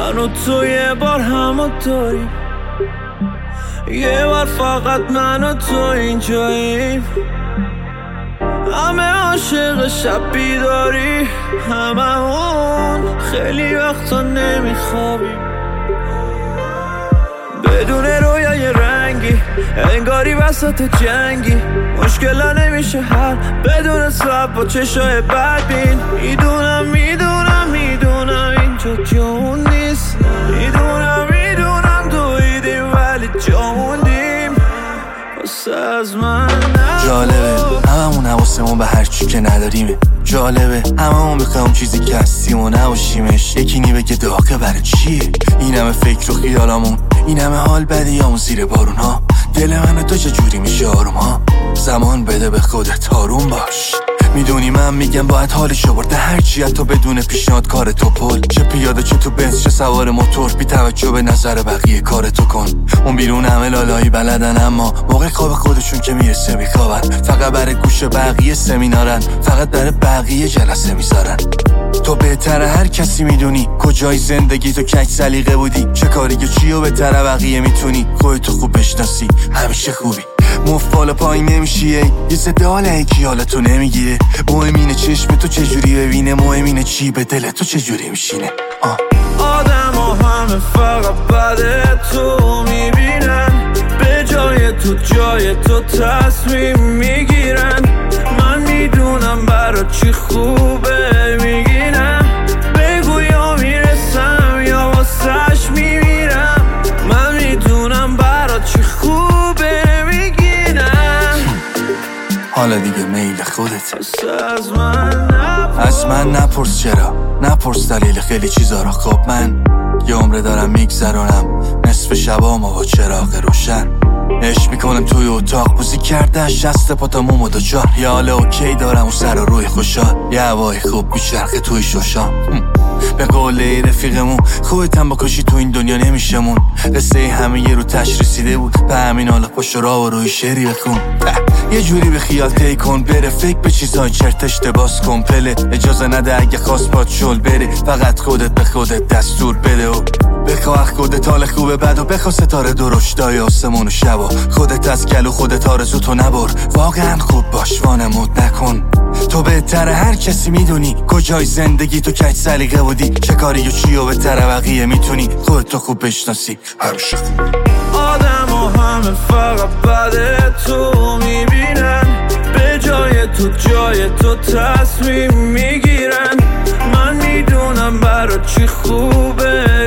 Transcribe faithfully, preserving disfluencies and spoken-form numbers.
من و تو یه بار همونطوریم، یه بار فقط من و تو اینجاییم. همه عاشق شب بیداری، همه اون خیلی وقتا نمیخوابیم. بدون رویای رنگی انگاری وسط جنگی، مشکلا نمیشه حل بدون سب با چشای بدبین. میدونم میدونم میدونم اینجا جون نیست، میدونم میدونم دویدیم ولی جوندیم. واسه از من جالبه هممون حواسمون به هرچی که نداریمه، جالبه هممون بخوایم چیزی که هستیم و نباشیمش. یکی نی بگه داغه برای چیه این همه فکر و خیالامون، این همه حال بدیامون زیر بارون ها. دل من تو چجوری میشه آروم ها؟ زمان بده به خودت آروم باش. میدونی من میگم باید حالشو برده هرچی، حتی بدون پیشنهاد کار تو پل. چه پیاده چه تو بنز چه سوار موتور، بی توجه به نظر بقیه کار تو کن. اون بیرون همه لالایی بلدن اما موقع خواب خودشون که میرسه میخوابن. فقط برای گوش بقیه سمینارن، فقط برای بقیه جلسه میذارن. تو بهتره هر کسی میدونی کجای زندگی تو کج سلیقه بودی، چه کاری که چیو بهتره بقیه میتونی. خودتو خوب بشناسی همیشه خوبی، مفت بالا پایین نمیشیه، یه سده حال یکی حالتو نمیگیره. مهم اینه چشم تو چجوری ببینه، مهم اینه چی به دل تو چجوری میشینه. آدم ها همه فقط بده تو میبینن، به جای تو جای تو تصمیم میگیرن. من میدونم برا چی خوبه میگینم، بگو یا میرسم یا واسش میمیرم. من میدونم برا چی خوبه میگینم. حالا دیگه میل خودت، از من نپرس از من نپرس چرا، نپرس دلیل خیلی چیزا را. خب من یه عمره دارم میگذرونم نصف شبامو با چراغ روشن. عشق میکنم توی اتاق بوزی کرده شست پاتا مومو دو چار. یه حال اوکی دارم و سر و روی خوشحال، یه هوای خوب میچرخه توی شوشام. به قول رفیقمون خودتم بکشی تو این دنیا نمیشمون. قصه همه یه رو تش رسیده بود، به همین حالا پشت را و روی شعری بخون. یه جوری به خیال تی کن بره، فکر به چیزای چرتش باز کن پله. اجازه نده اگه خواست باد شل بره، فقط خودت به خودت دستور بده و بخواه خودت حال خوبه بد و بخواه ستاره درشتای آسمون و شبا. خودت از گلو خودت آرزو تو نبر، واقعا خوب باش وانمود نکن. تو بهتره هر کسی میدونی کجای زندگی تو کج سلیقه بودی، چه کاری و چی و بهتره بقیه میتونی. خودتو خوب بشناسی همیشه خوب. آدم ها همه فقط بده تو میبینن، به جای تو جای تو تصمیم میگیرن. من میدونم برا چی خوبه